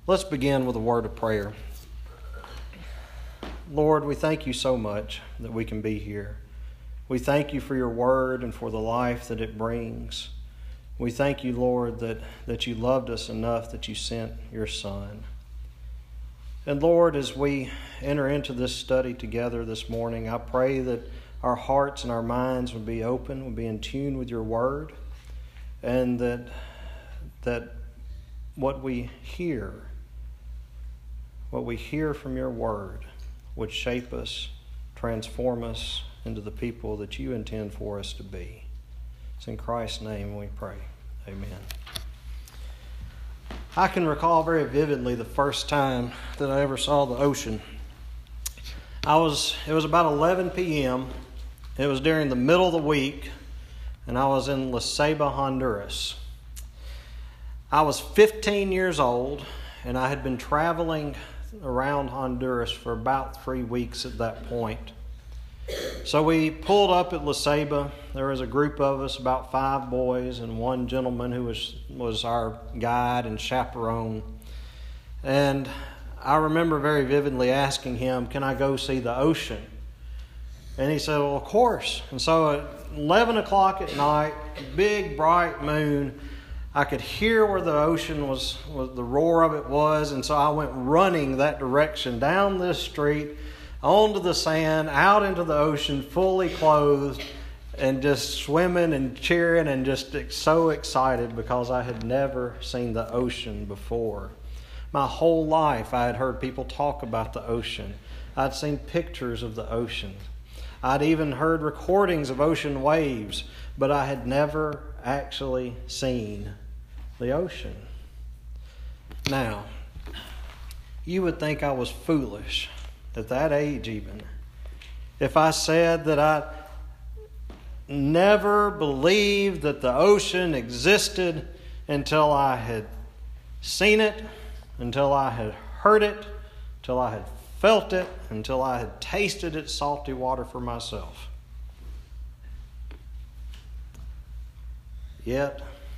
Let's begin with a word of prayer. Lord, we thank you so much that we can be here. We thank you for your word and for the life that it brings. We thank you, Lord, that you loved us enough that you sent your Son. And Lord, as we enter into this study together this morning, I pray that our hearts and our minds would be open, would be in tune with your word, and that what we hear from your word would shape us, transform us into the people that you intend for us to be. It's in Christ's name we pray. Amen. I can recall very vividly the first time that I ever saw the ocean. It was about 11 p.m. It was during the middle of the week, and I was in La Ceiba, Honduras. I was 15 years old, and I had been traveling around Honduras for about 3 weeks at that point. So we pulled up at La Ceiba. There was a group of us, about 5 boys and one gentleman who was our guide and chaperone. And I remember very vividly asking him, "Can I go see the ocean?" And he said, "Well, of course." And so at 11 o'clock at night, big bright moon, I could hear where the ocean was the roar of it was, and so I went running that direction, down this street, onto the sand, out into the ocean, fully clothed, and just swimming and cheering and just so excited because I had never seen the ocean before. My whole life I had heard people talk about the ocean. I'd seen pictures of the ocean. I'd even heard recordings of ocean waves, but I had never actually seen the ocean. Now, you would think I was foolish at that age even if I said that I never believed that the ocean existed until I had seen it, until I had heard it, until I had felt it, until I had tasted its salty water for myself. Yet,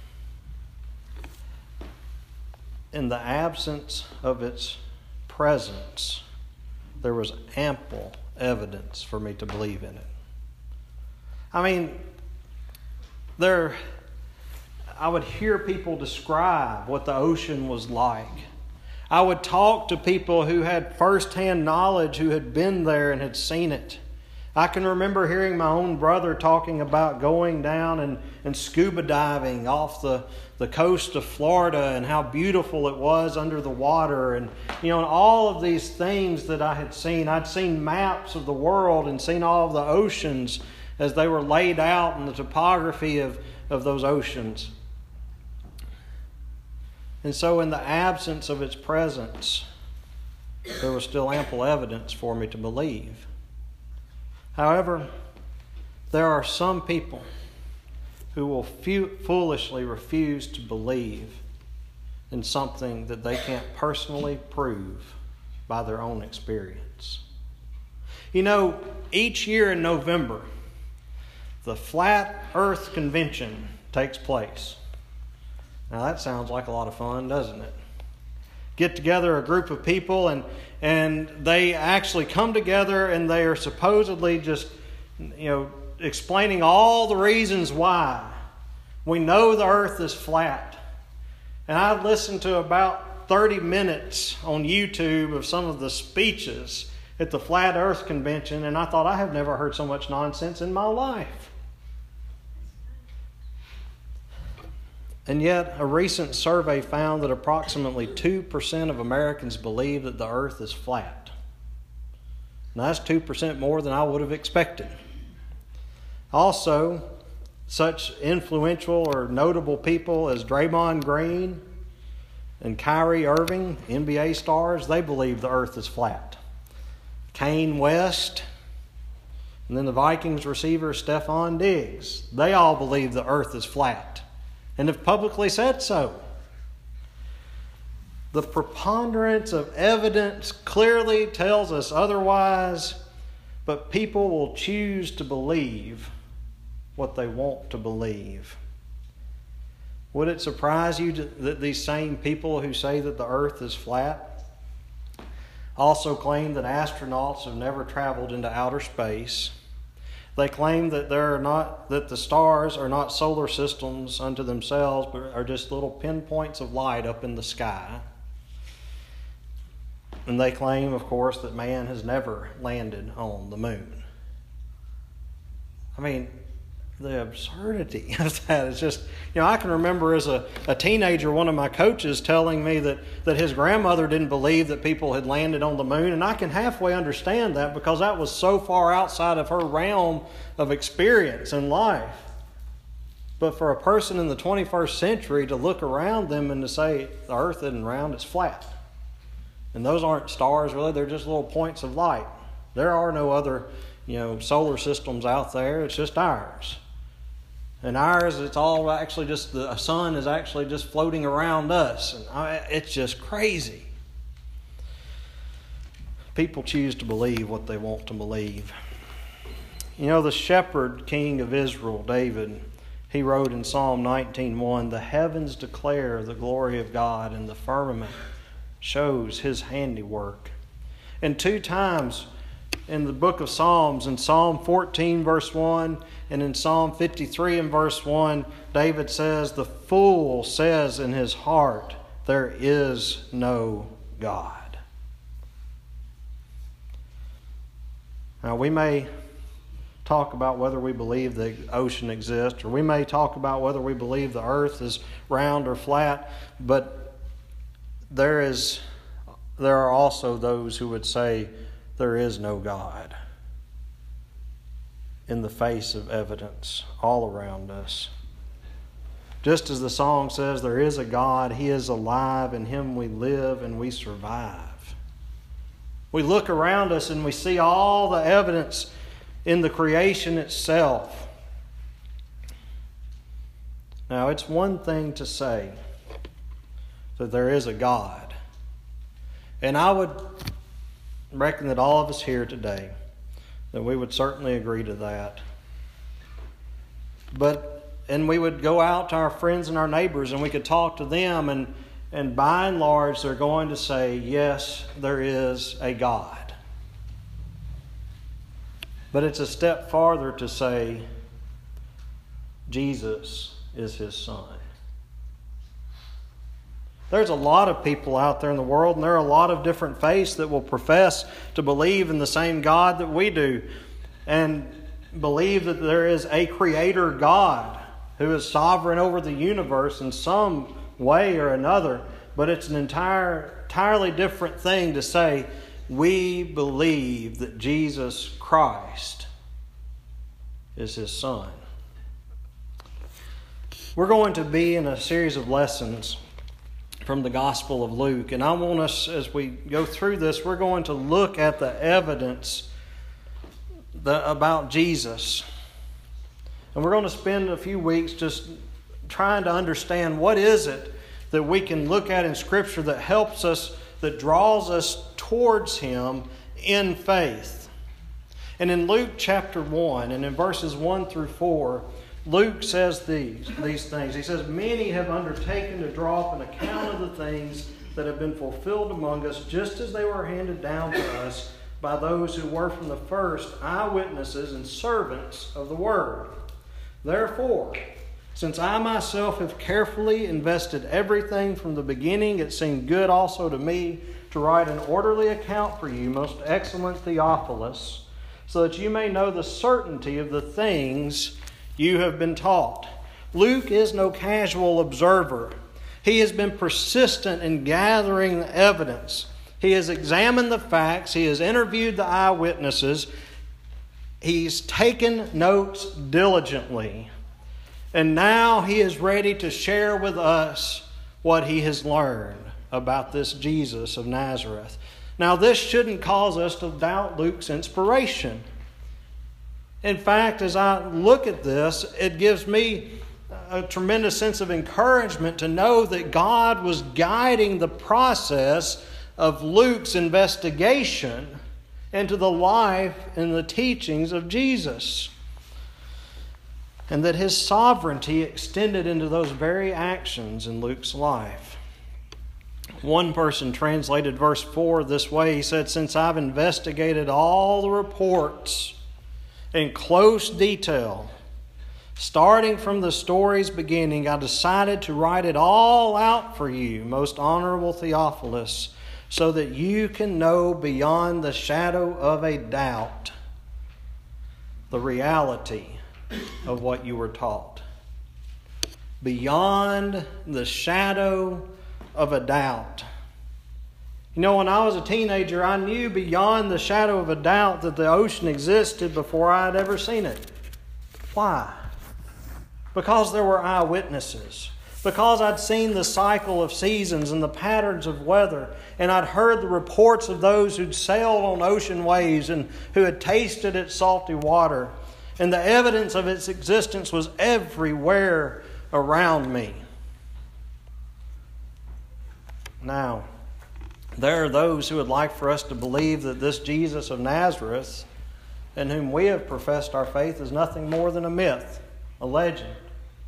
in the absence of its presence, there was ample evidence for me to believe in it. I mean, I would hear people describe what the ocean was like. I would talk to people who had firsthand knowledge, who had been there and had seen it. I can remember hearing my own brother talking about going down and scuba diving off the coast of Florida and how beautiful it was under the water. And, and all of these things that I had seen. I'd seen maps of the world and seen all of the oceans as they were laid out in the topography of those oceans. And so in the absence of its presence, there was still ample evidence for me to believe. However, there are some people who will foolishly refuse to believe in something that they can't personally prove by their own experience. Each year in November, the Flat Earth Convention takes place. Now that sounds like a lot of fun, doesn't it? Get together a group of people and they actually come together and they are supposedly just, explaining all the reasons why we know the earth is flat. And I listened to about 30 minutes on YouTube of some of the speeches at the Flat Earth Convention, and I thought, I have never heard so much nonsense in my life. And yet, a recent survey found that approximately 2% of Americans believe that the earth is flat. Now, that's 2% more than I would have expected. Also, such influential or notable people as Draymond Green and Kyrie Irving, NBA stars, they believe the earth is flat. Kanye West, and then the Vikings receiver Stephon Diggs, they all believe the earth is flat and have publicly said so. The preponderance of evidence clearly tells us otherwise, but people will choose to believe what they want to believe. Would it surprise you that these same people who say that the earth is flat also claim that astronauts have never traveled into outer space? They claim that that the stars are not solar systems unto themselves, but are just little pinpoints of light up in the sky. And they claim, of course, that man has never landed on the moon. I mean, the absurdity of that is just, I can remember as a teenager, one of my coaches telling me that his grandmother didn't believe that people had landed on the moon. And I can halfway understand that because that was so far outside of her realm of experience in life. But for a person in the 21st century to look around them and to say the earth isn't round, it's flat. And those aren't stars really, they're just little points of light. There are no other, solar systems out there. It's just ours. And ours, it's all actually just, the sun is actually just floating around us. And it's just crazy. People choose to believe what they want to believe. The shepherd king of Israel, David, he wrote in Psalm 19:1, "The heavens declare the glory of God, and the firmament shows his handiwork." And 2 times in the book of Psalms, in Psalm 14 verse 1 and in Psalm 53 and verse 1, David says, "The fool says in his heart, there is no God." Now we may talk about whether we believe the ocean exists, or we may talk about whether we believe the earth is round or flat, but there are also those who would say there is no God in the face of evidence all around us. Just as the song says, there is a God, He is alive, in Him we live and we survive. We look around us and we see all the evidence in the creation itself. Now, it's one thing to say that there is a God. And I would reckon that all of us here today, that we would certainly agree to that. And we would go out to our friends and our neighbors and we could talk to them, and by and large they're going to say, yes, there is a God. But it's a step farther to say Jesus is His Son. There's a lot of people out there in the world, and there are a lot of different faiths that will profess to believe in the same God that we do, and believe that there is a creator God who is sovereign over the universe in some way or another. But it's an entirely different thing to say, we believe that Jesus Christ is His Son. We're going to be in a series of lessons from the Gospel of Luke. And I want us, as we go through this, we're going to look at the evidence about Jesus. And we're going to spend a few weeks just trying to understand what is it that we can look at in Scripture that helps us, that draws us towards Him in faith. And in Luke chapter 1, and in verses 1 through 4, Luke says these things. He says, "Many have undertaken to draw up an account of the things that have been fulfilled among us, just as they were handed down to us by those who were from the first eyewitnesses and servants of the word. Therefore, since I myself have carefully invested everything from the beginning, it seemed good also to me to write an orderly account for you, most excellent Theophilus, so that you may know the certainty of the things you have been taught." Luke is no casual observer. He has been persistent in gathering the evidence. He has examined the facts. He has interviewed the eyewitnesses. He's taken notes diligently. And now he is ready to share with us what he has learned about this Jesus of Nazareth. Now, this shouldn't cause us to doubt Luke's inspiration. In fact, as I look at this, it gives me a tremendous sense of encouragement to know that God was guiding the process of Luke's investigation into the life and the teachings of Jesus. and that his sovereignty extended into those very actions in Luke's life. One person translated verse 4 this way. He said, "Since I've investigated all the reports in close detail, starting from the story's beginning, I decided to write it all out for you, most honorable Theophilus, so that you can know beyond the shadow of a doubt the reality of what you were taught." Beyond the shadow of a doubt. You know, when I was a teenager, I knew beyond the shadow of a doubt that the ocean existed before I had ever seen it. Why? Because there were eyewitnesses. Because I'd seen the cycle of seasons and the patterns of weather, and I'd heard the reports of those who'd sailed on ocean waves and who had tasted its salty water, and the evidence of its existence was everywhere around me. Now, there are those who would like for us to believe that this Jesus of Nazareth, in whom we have professed our faith, is nothing more than a myth, a legend.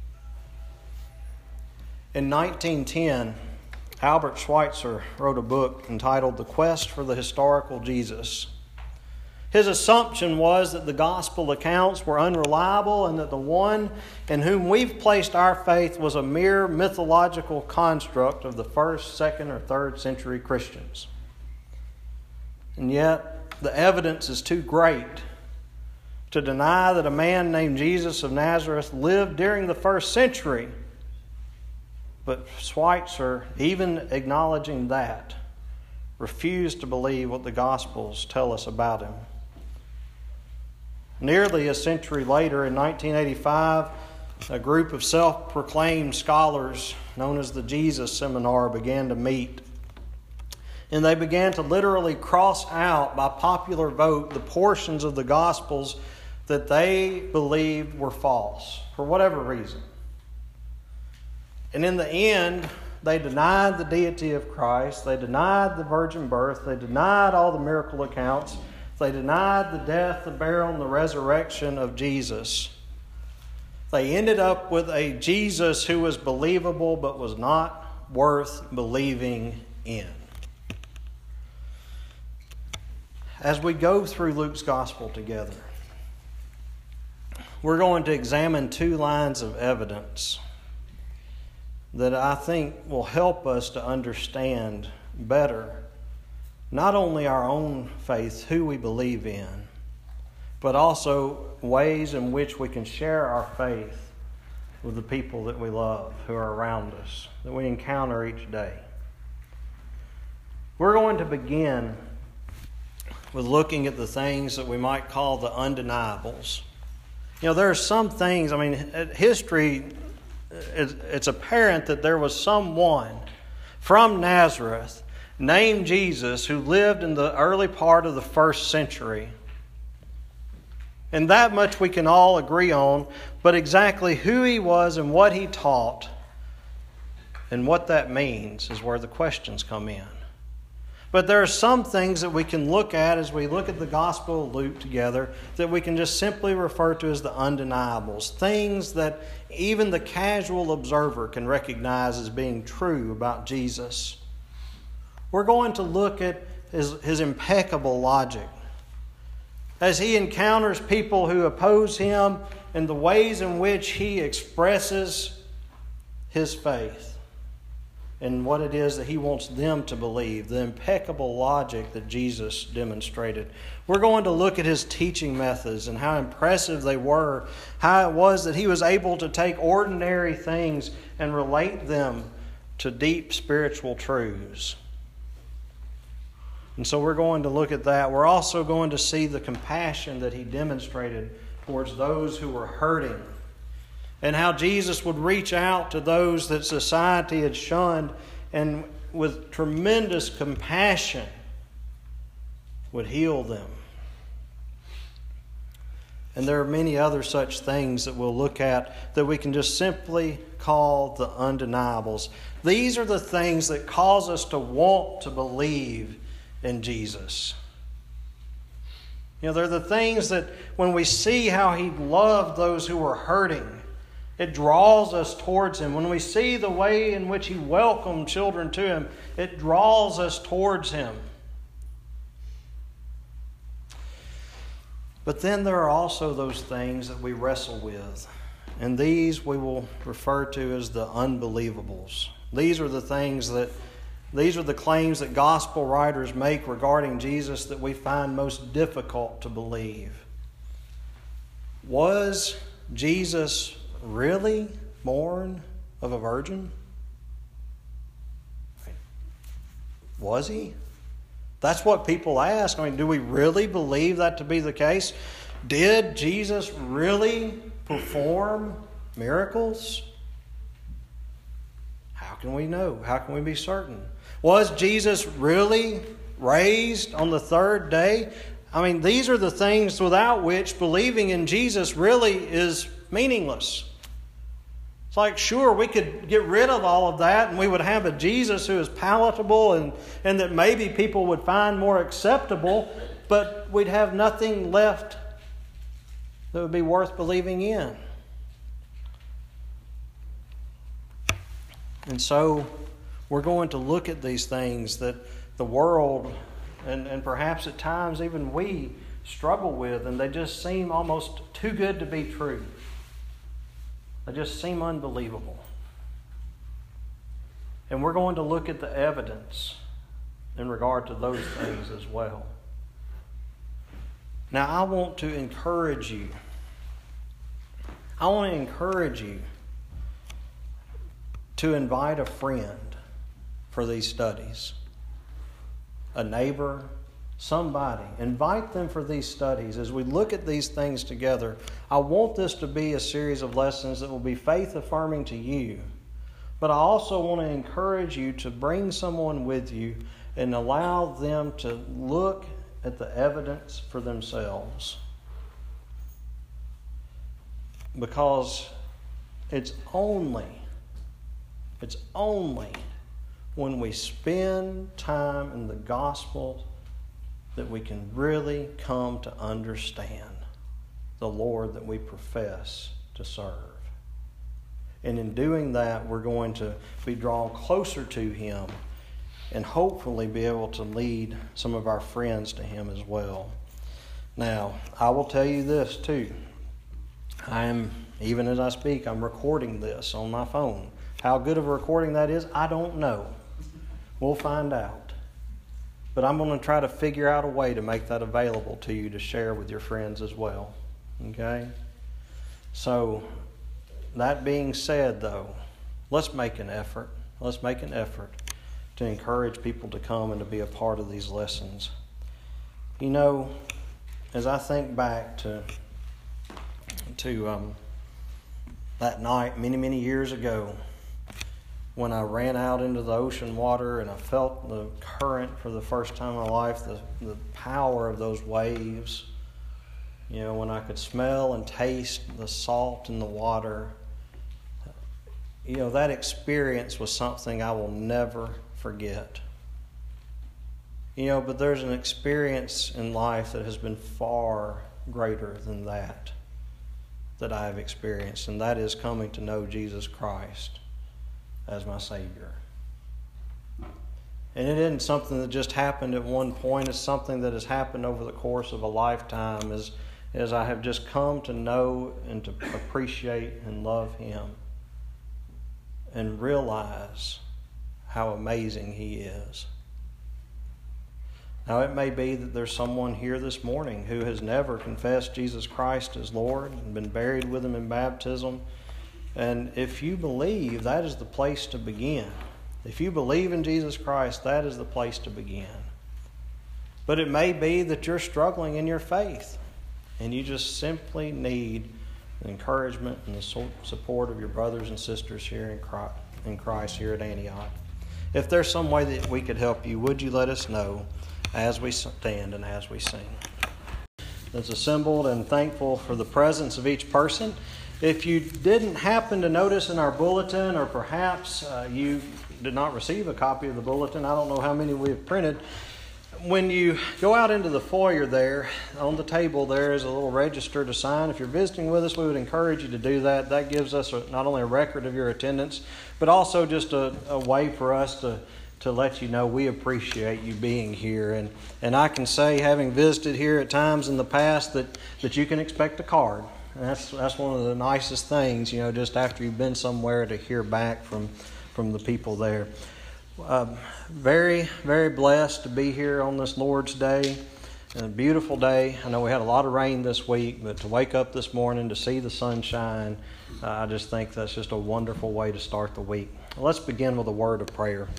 In 1910, Albert Schweitzer wrote a book entitled The Quest for the Historical Jesus. His assumption was that the gospel accounts were unreliable and that the one in whom we've placed our faith was a mere mythological construct of the 1st, 2nd, or 3rd century Christians. And yet, the evidence is too great to deny that a man named Jesus of Nazareth lived during the 1st century. But Schweitzer, even acknowledging that, refused to believe what the Gospels tell us about him. Nearly a century later, in 1985, a group of self-proclaimed scholars known as the Jesus Seminar began to meet. And they began to literally cross out by popular vote the portions of the Gospels that they believed were false, for whatever reason. And in the end, they denied the deity of Christ. They denied the virgin birth. They denied all the miracle accounts. They denied the death, the burial, and the resurrection of Jesus. They ended up with a Jesus who was believable but was not worth believing in. As we go through Luke's Gospel together, we're going to examine 2 lines of evidence that I think will help us to understand better not only our own faith, who we believe in, but also ways in which we can share our faith with the people that we love, who are around us, that we encounter each day. We're going to begin with looking at the things that we might call the undeniables. You know, there are some things, history, it's apparent that there was someone from Nazareth named Jesus who lived in the early part of the 1st century. And that much we can all agree on, but exactly who he was and what he taught and what that means is where the questions come in. But there are some things that we can look at as we look at the Gospel of Luke together that we can just simply refer to as the undeniables. Things that even the casual observer can recognize as being true about Jesus. We're going to look at his impeccable logic as he encounters people who oppose him and the ways in which he expresses his faith and what it is that he wants them to believe, the impeccable logic that Jesus demonstrated. We're going to look at his teaching methods and how impressive they were, how it was that he was able to take ordinary things and relate them to deep spiritual truths. And so we're going to look at that. We're also going to see the compassion that he demonstrated towards those who were hurting, and how Jesus would reach out to those that society had shunned and with tremendous compassion would heal them. And there are many other such things that we'll look at that we can just simply call the undeniables. These are the things that cause us to want to believe in Jesus. They're the things that when we see how He loved those who were hurting, it draws us towards Him. When we see the way in which He welcomed children to Him, it draws us towards Him. But then there are also those things that we wrestle with. And these we will refer to as the unbelievables. These are the claims that gospel writers make regarding Jesus that we find most difficult to believe. Was Jesus really born of a virgin? Was He? That's what people ask. Do we really believe that to be the case? Did Jesus really perform miracles? How can we know? How can we be certain? Was Jesus really raised on the third day? These are the things without which believing in Jesus really is meaningless. It's like, sure, we could get rid of all of that and we would have a Jesus who is palatable and that maybe people would find more acceptable, but we'd have nothing left that would be worth believing in. And so we're going to look at these things that the world and perhaps at times even we struggle with, and they just seem almost too good to be true. They just seem unbelievable. And we're going to look at the evidence in regard to those things as well. Now, I want to encourage you. To invite a friend for these studies. A neighbor, somebody. Invite them for these studies. As we look at these things together, I want this to be a series of lessons that will be faith-affirming to you. But I also want to encourage you to bring someone with you and allow them to look at the evidence for themselves. Because it's only when we spend time in the gospel that we can really come to understand the Lord that we profess to serve. And in doing that, we're going to be drawn closer to Him and hopefully be able to lead some of our friends to Him as well. Now, I will tell you this too. Even as I speak, I'm recording this on my phone. How good of a recording that is, I don't know. We'll find out. But I'm going to try to figure out a way to make that available to you to share with your friends as well. Okay? So, that being said, though, let's make an effort. Let's make an effort to encourage people to come and to be a part of these lessons. As I think back to that night many, many years ago, when I ran out into the ocean water and I felt the current for the first time in my life, the power of those waves, when I could smell and taste the salt in the water, that experience was something I will never forget. But there's an experience in life that has been far greater than that I have experienced, and that is coming to know Jesus Christ as my Savior. And it isn't something that just happened at one point. It's something that has happened over the course of a lifetime as I have just come to know and to appreciate and love Him and realize how amazing He is. Now, it may be that there's someone here this morning who has never confessed Jesus Christ as Lord and been buried with Him in baptism. And if you believe, that is the place to begin. If you believe in Jesus Christ, that is the place to begin. But it may be that you're struggling in your faith and you just simply need the encouragement and the support of your brothers and sisters here in Christ here at Antioch. If there's some way that we could help you, would you let us know as we stand and as we sing? That's assembled and thankful for the presence of each person. If you didn't happen to notice in our bulletin, or perhaps you did not receive a copy of the bulletin, I don't know how many we have printed, when you go out into the foyer there, on the table there is a little register to sign. If you're visiting with us, we would encourage you to do that. That gives us not only a record of your attendance, but also just a way for us to let you know we appreciate you being here. And I can say, having visited here at times in the past, that you can expect a card. And that's one of the nicest things, just after you've been somewhere, to hear back from the people there. Very, very blessed to be here on this Lord's Day. A beautiful day. I know we had a lot of rain this week, but to wake up this morning, to see the sunshine, I just think that's just a wonderful way to start the week. Let's begin with a word of prayer.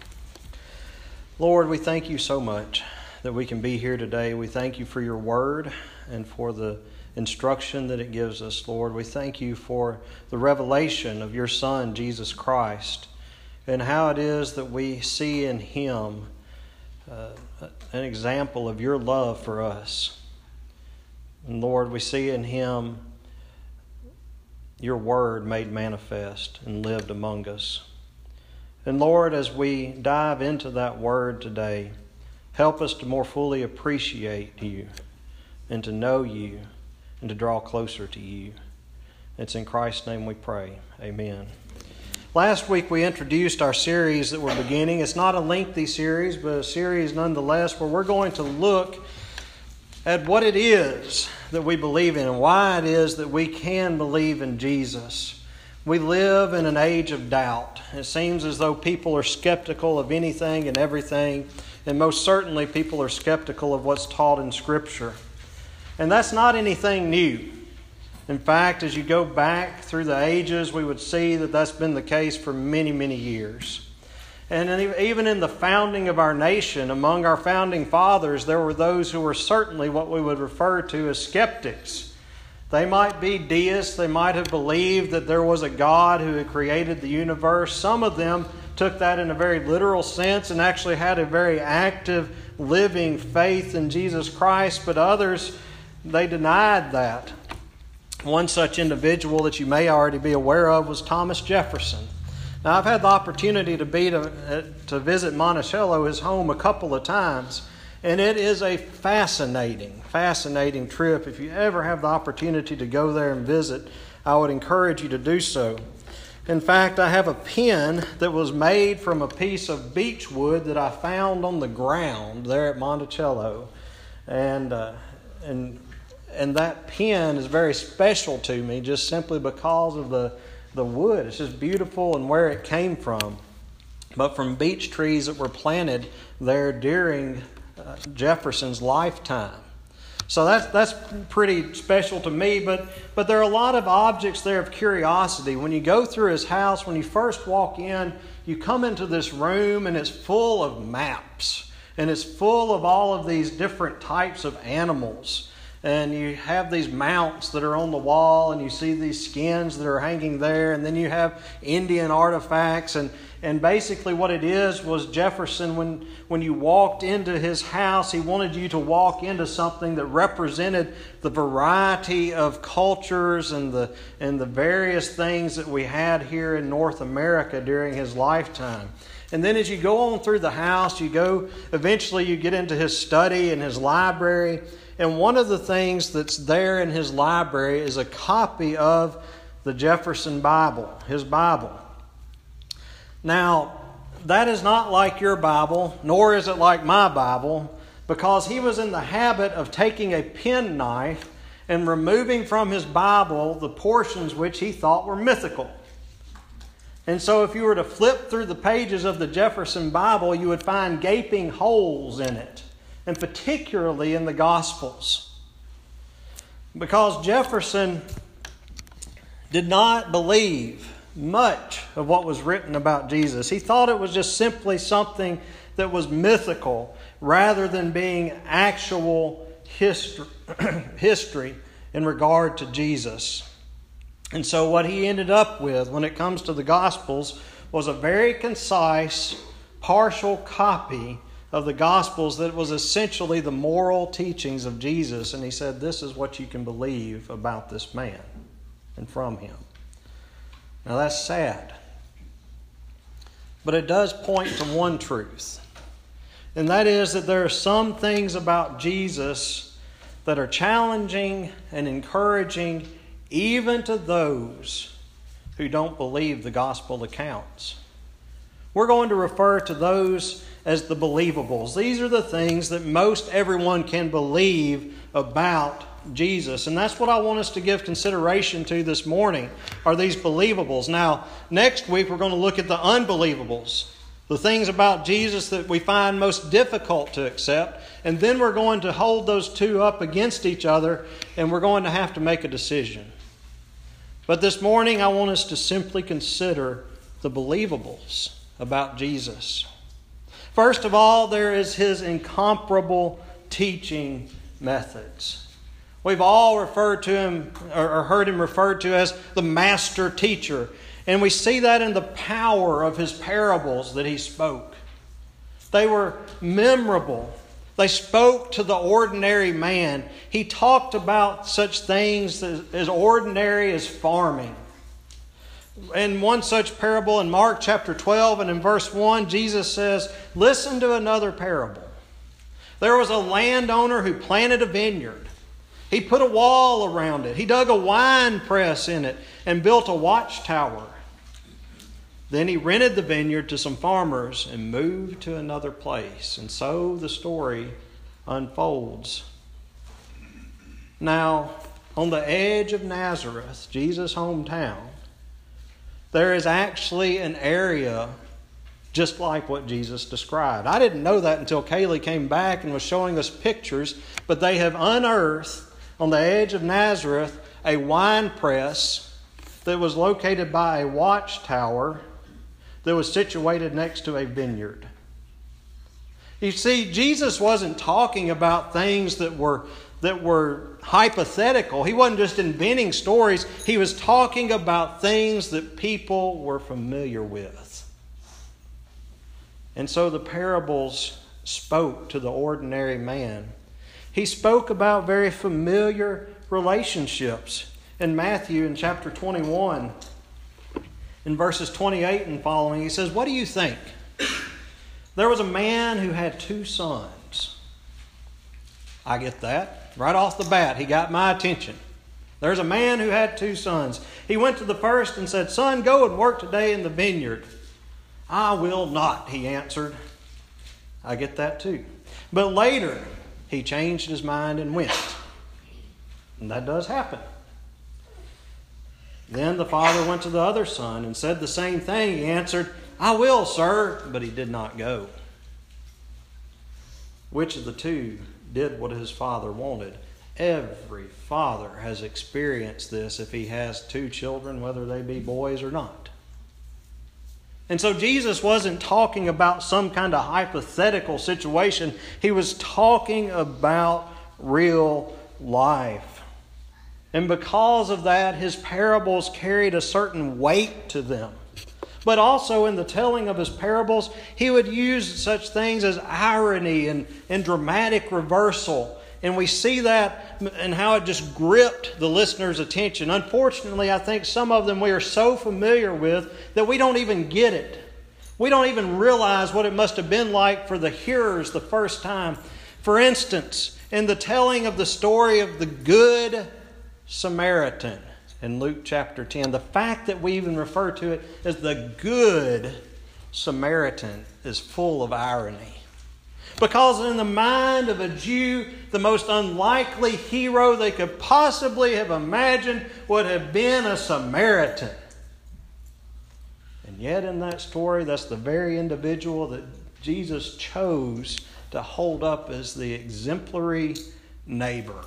Lord, we thank you so much that we can be here today. We thank you for your word and for the instruction that it gives us, Lord. We thank you for the revelation of your Son, Jesus Christ, and how it is that we see in him an example of your love for us. And Lord, we see in him your word made manifest and lived among us. And Lord, as we dive into that word today, help us to more fully appreciate you and to know you and to draw closer to you. It's in Christ's name we pray. Amen. Last week we introduced our series that we're beginning. It's not a lengthy series, but a series nonetheless, where we're going to look at what it is that we believe in and why it is that we can believe in Jesus. We live in an age of doubt. It seems as though people are skeptical of anything and everything, and most certainly people are skeptical of what's taught in Scripture. And that's not anything new. In fact, as you go back through the ages, we would see that that's been the case for many, many years. And even in the founding of our nation, among our founding fathers, there were those who were certainly what we would refer to as skeptics. They might be deists. They might have believed that there was a God who had created the universe. Some of them took that in a very literal sense and actually had a very active, living faith in Jesus Christ. But others, they denied that. One such individual that you may already be aware of was Thomas Jefferson. Now, I've had the opportunity to visit Monticello, his home, a couple of times, and it is a fascinating trip. If you ever have the opportunity to go there and visit, I would encourage you to do so. In fact, I have a pen that was made from a piece of beech wood that I found on the ground there at Monticello, and that pen is very special to me just simply because of the wood. It's just beautiful and where it came from. But from beech trees that were planted there during Jefferson's lifetime. So that's pretty special to me. But there are a lot of objects there of curiosity. When you go through his house, when you first walk in, you come into this room and it's full of maps. And it's full of all of these different types of animals. And you have these mounts that are on the wall, and you see these skins that are hanging there, and then you have Indian artifacts. And basically what it is was Jefferson, when you walked into his house, he wanted you to walk into something that represented the variety of cultures and the various things that we had here in North America during his lifetime. And then as you go on through the house, eventually you get into his study and his library. And one of the things that's there in his library is a copy of the Jefferson Bible, his Bible. Now, that is not like your Bible, nor is it like my Bible, because he was in the habit of taking a penknife and removing from his Bible the portions which he thought were mythical. And so if you were to flip through the pages of the Jefferson Bible, you would find gaping holes in it, and particularly in the Gospels. Because Jefferson did not believe much of what was written about Jesus. He thought it was just simply something that was mythical rather than being actual history in regard to Jesus. And so what he ended up with when it comes to the Gospels was a very concise, partial copy of the Gospels that was essentially the moral teachings of Jesus. And he said, this is what you can believe about this man and from him. Now that's sad. But it does point to one truth. And that is that there are some things about Jesus that are challenging and encouraging even to those who don't believe the gospel accounts. We're going to refer to those as the believables. These are the things that most everyone can believe about Jesus. And that's what I want us to give consideration to this morning, are these believables. Now, next week we're going to look at the unbelievables, the things about Jesus that we find most difficult to accept. And then we're going to hold those two up against each other, and we're going to have to make a decision. But this morning I want us to simply consider the believables about Jesus. First of all, there is His incomparable teaching methods. We've all referred to Him or heard Him referred to as the master teacher. And we see that in the power of His parables that He spoke. They were memorable. They spoke to the ordinary man. He talked about such things as ordinary as farming. In one such parable in Mark chapter 12 and in verse 1, Jesus says, "Listen to another parable. There was a landowner who planted a vineyard. He put a wall around it. He dug a wine press in it and built a watchtower. Then he rented the vineyard to some farmers and moved to another place." And so the story unfolds. Now, on the edge of Nazareth, Jesus' hometown, there is actually an area just like what Jesus described. I didn't know that until Kaylee came back and was showing us pictures, but they have unearthed on the edge of Nazareth a wine press that was located by a watchtower that was situated next to a vineyard. You see, Jesus wasn't talking about things that were hypothetical. He wasn't just inventing stories. He was talking about things that people were familiar with. And so the parables spoke to the ordinary man. He spoke about very familiar relationships. In Matthew, in chapter 21, in verses 28 and following, he says, "What do you think? There was a man who had 2 sons." I get that. Right off the bat, he got my attention. There's a man who had 2 sons. He went to the first and said, "Son, go and work today in the vineyard." "I will not," he answered. I get that too. But later, he changed his mind and went. And that does happen. Then the father went to the other son and said the same thing. He answered, "I will, sir," but he did not go. Which of the two did what his father wanted? Every father has experienced this if he has 2 children, whether they be boys or not. And so Jesus wasn't talking about some kind of hypothetical situation. He was talking about real life. And because of that, His parables carried a certain weight to them. But also in the telling of His parables, He would use such things as irony and dramatic reversal. And we see that and how it just gripped the listener's attention. Unfortunately, I think some of them we are so familiar with that we don't even get it. We don't even realize what it must have been like for the hearers the first time. For instance, in the telling of the story of the Good Samaritan in Luke chapter 10, the fact that we even refer to it as the Good Samaritan is full of irony. Because in the mind of a Jew, the most unlikely hero they could possibly have imagined would have been a Samaritan. And yet in that story, that's the very individual that Jesus chose to hold up as the exemplary neighbor.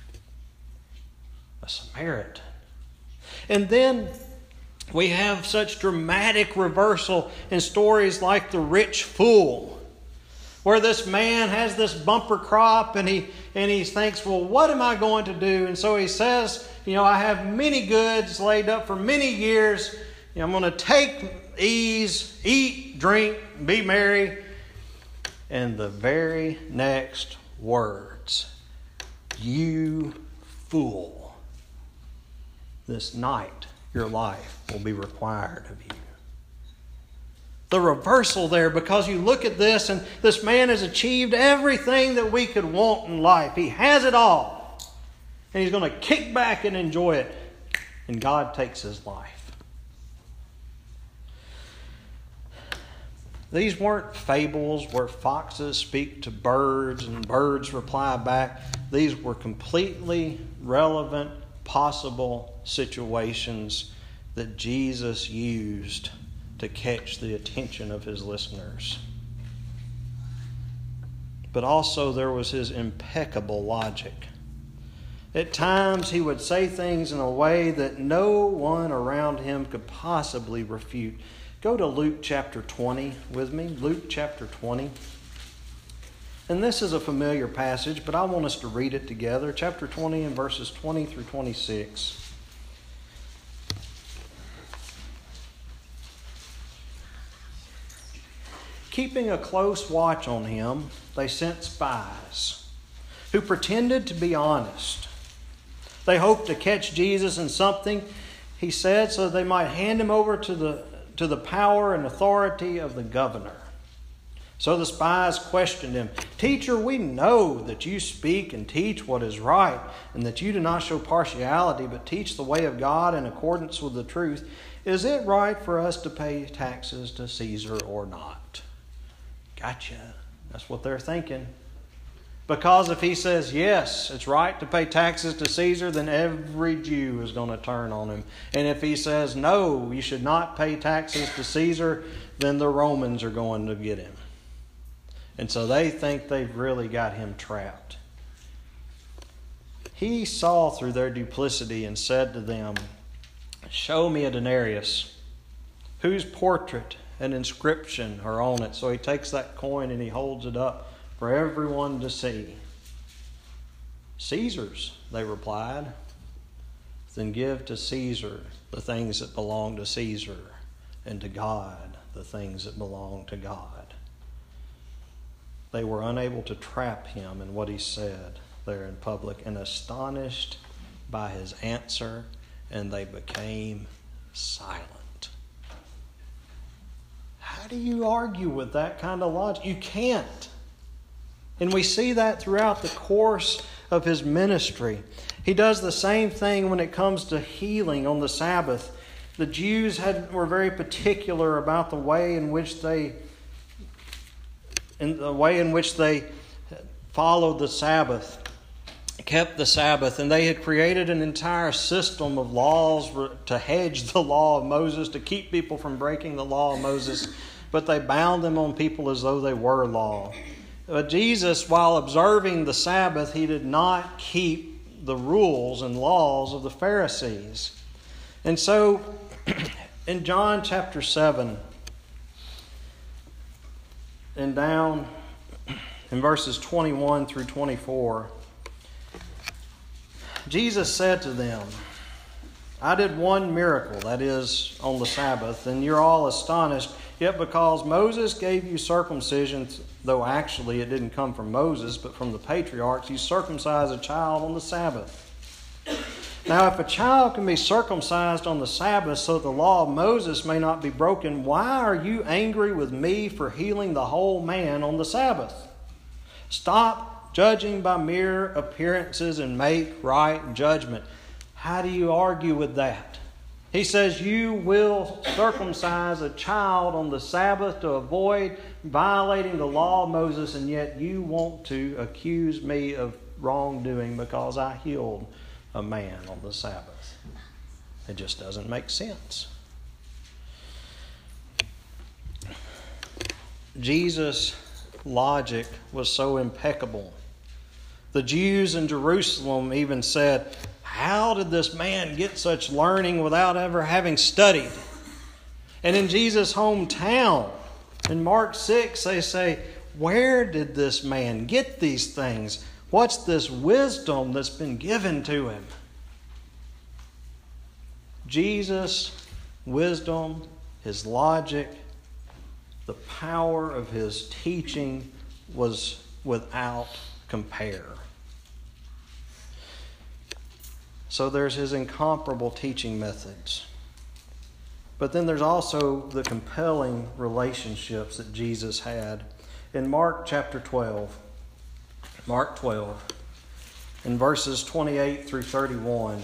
A Samaritan. And then we have such dramatic reversal in stories like the rich fool, where this man has this bumper crop and he thinks, well, what am I going to do? And so he says, I have many goods laid up for many years. I'm going to take ease, eat, drink, be merry. And the very next words, "You fool, this night your life will be required of you." the reversal there, because you look at this and this man has achieved everything that we could want in life. He has it all. And he's going to kick back and enjoy it. And God takes his life. These weren't fables where foxes speak to birds and birds reply back. These were completely relevant, possible situations that Jesus used to catch the attention of his listeners. But also there was his impeccable logic. At times he would say things in a way that no one around him could possibly refute. Go to Luke chapter 20 with me. Luke chapter 20. And this is a familiar passage, but I want us to read it together. Chapter 20 and verses 20 through 26. Keeping a close watch on him, they sent spies who pretended to be honest. They hoped to catch Jesus in something he said so they might hand him over to the power and authority of the governor. So the spies questioned him. "Teacher, we know that you speak and teach what is right, and that you do not show partiality, but teach the way of God in accordance with the truth. Is it right for us to pay taxes to Caesar or not?" Gotcha. That's what they're thinking. Because if he says, yes, it's right to pay taxes to Caesar, then every Jew is going to turn on him. And if he says, no, you should not pay taxes to Caesar, then the Romans are going to get him. And so they think they've really got him trapped. He saw through their duplicity and said to them, "Show me a denarius. Whose portrait and inscription are on it?" So he takes that coin and he holds it up for everyone to see. "Caesar's," they replied. "Then give to Caesar the things that belong to Caesar, and to God the things that belong to God." They were unable to trap him in what he said there in public, and astonished by his answer, and they became silent. How do you argue with that kind of logic? You can't. And we see that throughout the course of his ministry. He does the same thing when it comes to healing on the Sabbath. The Jews were very particular about the way in which they followed the Sabbath, kept the Sabbath, and they had created an entire system of laws to hedge the law of Moses, to keep people from breaking the law of Moses, but they bound them on people as though they were law. But Jesus, while observing the Sabbath, he did not keep the rules and laws of the Pharisees. And so, in John chapter 7, and down in verses 21 through 24, Jesus said to them, "I did one miracle, that is, on the Sabbath, and you're all astonished. Yet because Moses gave you circumcision, though actually it didn't come from Moses, but from the patriarchs, you circumcise a child on the Sabbath. Now if a child can be circumcised on the Sabbath so that the law of Moses may not be broken, why are you angry with me for healing the whole man on the Sabbath? Stop judging by mere appearances and make right judgment." How do you argue with that? He says, you will circumcise a child on the Sabbath to avoid violating the law of Moses, and yet you want to accuse me of wrongdoing because I healed a man on the Sabbath. It just doesn't make sense. Jesus' logic was so impeccable. The Jews in Jerusalem even said, "How did this man get such learning without ever having studied?" And in Jesus' hometown, in Mark 6, they say, "Where did this man get these things? What's this wisdom that's been given to him?" Jesus' wisdom, his logic, the power of his teaching was without compare. So there's his incomparable teaching methods. But then there's also the compelling relationships that Jesus had. In Mark chapter 12, in verses 28 through 31,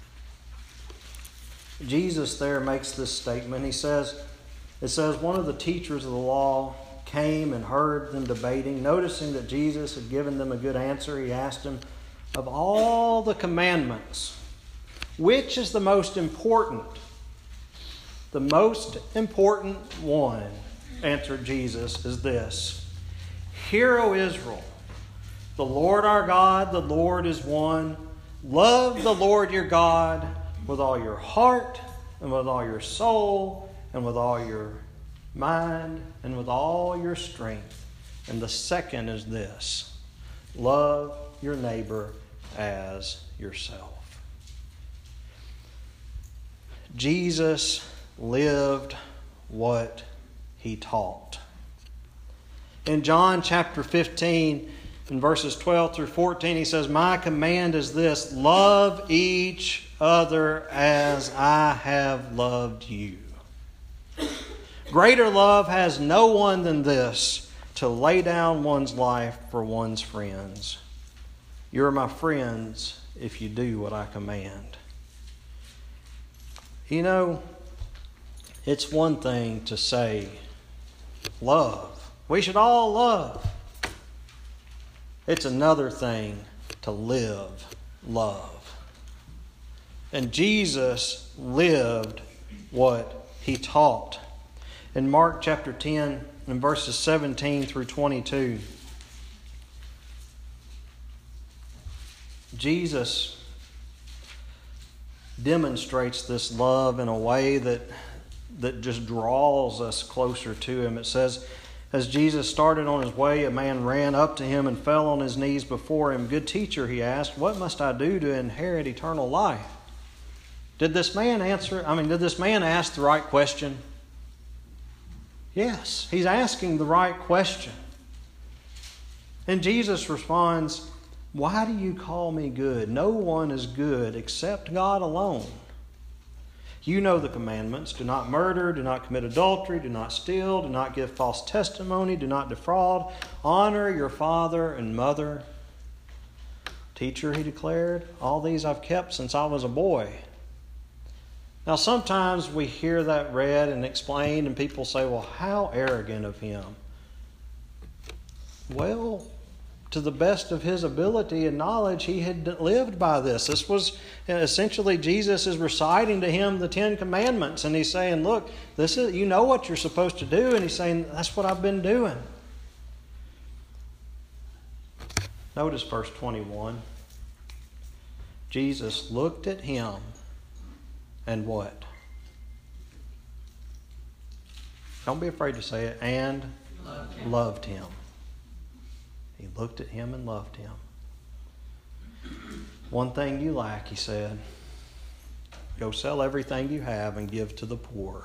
Jesus there makes this statement. It says, one of the teachers of the law came and heard them debating. Noticing that Jesus had given them a good answer, he asked him, of all the commandments, which is the most important? The most important one, answered Jesus, is this. Hear, O Israel, the Lord our God, the Lord is one. Love the Lord your God with all your heart and with all your soul and with all your mind and with all your strength. And the second is this. Love your neighbor as yourself. Jesus lived what he taught. In John chapter 15, in verses 12 through 14, he says, my command is this, love each other as I have loved you. Greater love has no one than this, to lay down one's life for one's friends. You're my friends if you do what I command. You know, it's one thing to say love. We should all love. It's another thing to live love. And Jesus lived what he taught. In Mark chapter 10, in verses 17 through 22, Jesus demonstrates this love in a way that just draws us closer to him. It says, as Jesus started on his way, a man ran up to him and fell on his knees before him. Good teacher, he asked, what must I do to inherit eternal life? Did this man ask the right question? Yes, he's asking the right question. And Jesus responds, why do you call me good? No one is good except God alone. You know the commandments. Do not murder, do not commit adultery, do not steal, do not give false testimony, do not defraud. Honor your father and mother. Teacher, he declared, all these I've kept since I was a boy. Now sometimes we hear that read and explained and people say, well, how arrogant of him. Well, to the best of his ability and knowledge, he had lived by this. This was essentially Jesus is reciting to him the 10 Commandments. And he's saying, look, you know what you're supposed to do. And he's saying, that's what I've been doing. Notice verse 21. Jesus looked at him and what? Don't be afraid to say it. And loved him. He looked at him and loved him. One thing you lack, he said. Go sell everything you have and give to the poor.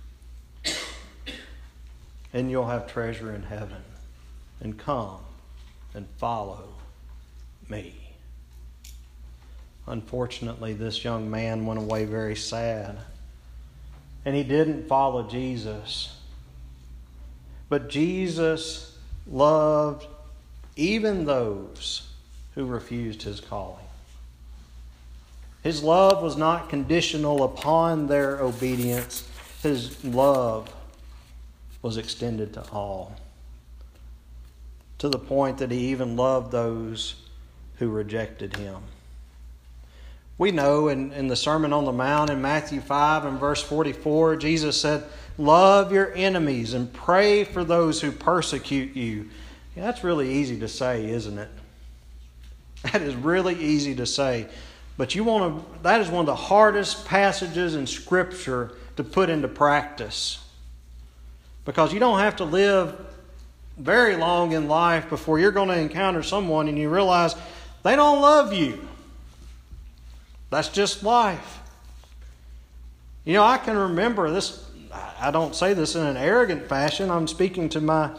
And you'll have treasure in heaven. And come and follow me. Unfortunately, this young man went away very sad. And he didn't follow Jesus. But Jesus loved even those who refused his calling. His love was not conditional upon their obedience. His love was extended to all. To the point that he even loved those who rejected him. We know in the Sermon on the Mount in Matthew 5 and verse 44, Jesus said, love your enemies and pray for those who persecute you. Yeah, that's really easy to say, isn't it? That is really easy to say. But that is one of the hardest passages in Scripture to put into practice. Because you don't have to live very long in life before you're going to encounter someone and you realize they don't love you. That's just life. You know, I can remember this. I don't say this in an arrogant fashion. I'm speaking to my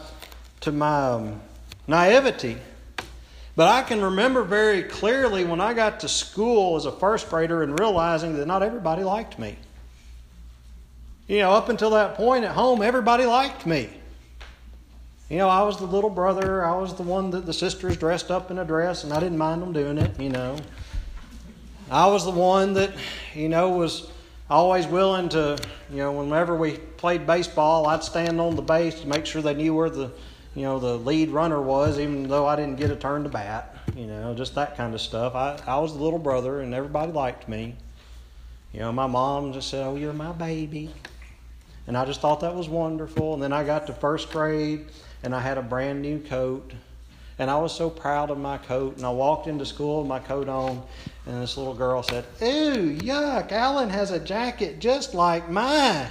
naivety. But I can remember very clearly when I got to school as a first grader and realizing that not everybody liked me. Up until that point at home, everybody liked me. I was the little brother. I was the one that the sisters dressed up in a dress, and I didn't mind them doing it, I was the one that, was always willing to, whenever we played baseball, I'd stand on the base to make sure they knew where the lead runner was, even though I didn't get a turn to bat, just that kind of stuff. I was the little brother, and everybody liked me. My mom just said, "Oh, you're my baby." And I just thought that was wonderful. And then I got to first grade, and I had a brand new coat. And I was so proud of my coat. And I walked into school with my coat on, and this little girl said, "Ooh, yuck, Alan has a jacket just like mine."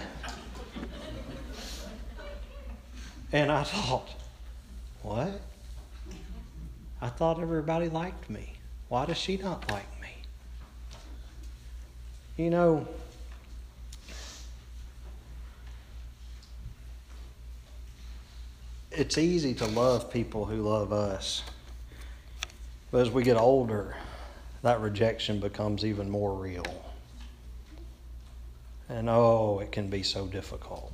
And I thought, what? I thought everybody liked me. Why does she not like me? It's easy to love people who love us. But as we get older, that rejection becomes even more real. And it can be so difficult.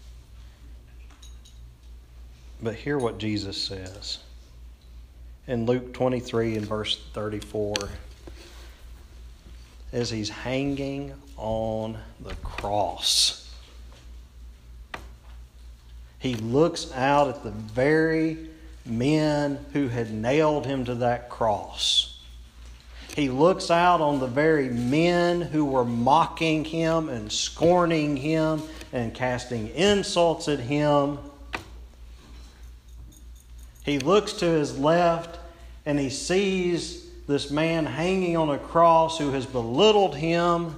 But hear what Jesus says. In Luke 23 and verse 34, as he's hanging on the cross, he looks out at the very men who had nailed him to that cross. He looks out on the very men who were mocking him and scorning him and casting insults at him. He looks to his left and he sees this man hanging on a cross who has belittled him.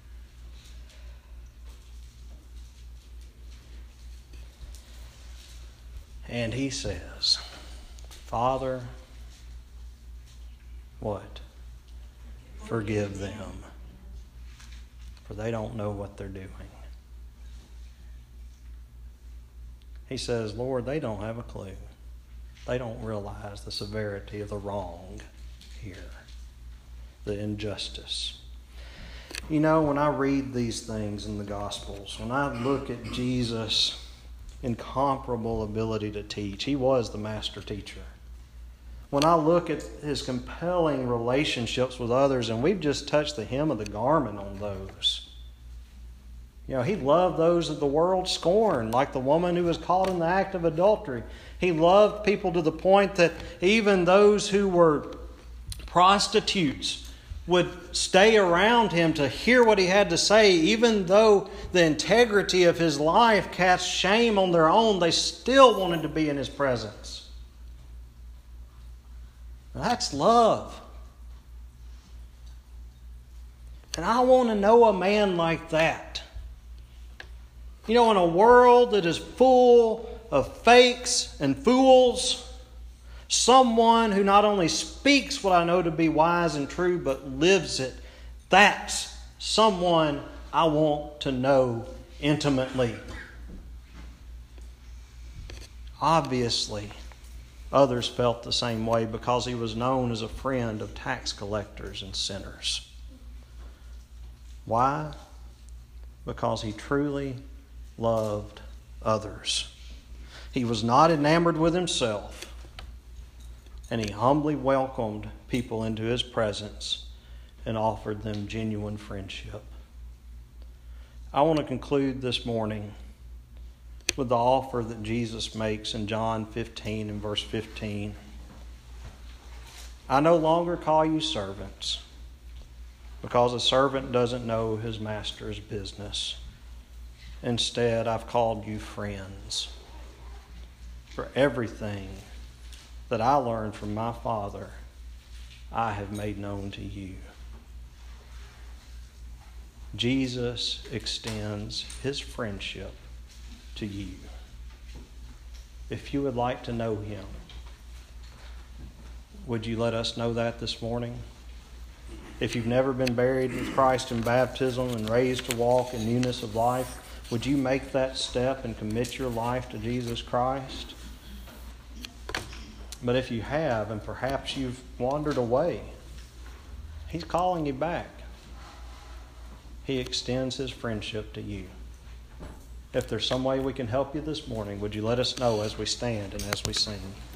And he says, "Father, what? Forgive them, for they don't know what they're doing." He says, "Lord, they don't have a clue. They don't realize the severity of the wrong here, the injustice." When I read these things in the Gospels, when I look at Jesus' incomparable ability to teach, he was the master teacher. When I look at his compelling relationships with others, and we've just touched the hem of the garment on those. He loved those that the world scorned, like the woman who was caught in the act of adultery. He loved people to the point that even those who were prostitutes would stay around him to hear what he had to say, even though the integrity of his life cast shame on their own. They still wanted to be in his presence. That's love. And I want to know a man like that. In a world that is full of fakes and fools, someone who not only speaks what I know to be wise and true, but lives it. That's someone I want to know intimately. Obviously, others felt the same way because he was known as a friend of tax collectors and sinners. Why? Because he truly loved others. He was not enamored with himself, and he humbly welcomed people into his presence and offered them genuine friendship. I want to conclude this morning with the offer that Jesus makes in John 15 and verse 15. "I no longer call you servants, because a servant doesn't know his master's business. Instead, I've called you friends. For everything that I learned from my Father, I have made known to you." Jesus extends his friendship to you. If you would like to know him, would you let us know that this morning? If you've never been buried with Christ in baptism and raised to walk in newness of life, would you make that step and commit your life to Jesus Christ? But if you have, and perhaps you've wandered away, he's calling you back. He extends his friendship to you. If there's some way we can help you this morning, would you let us know as we stand and as we sing?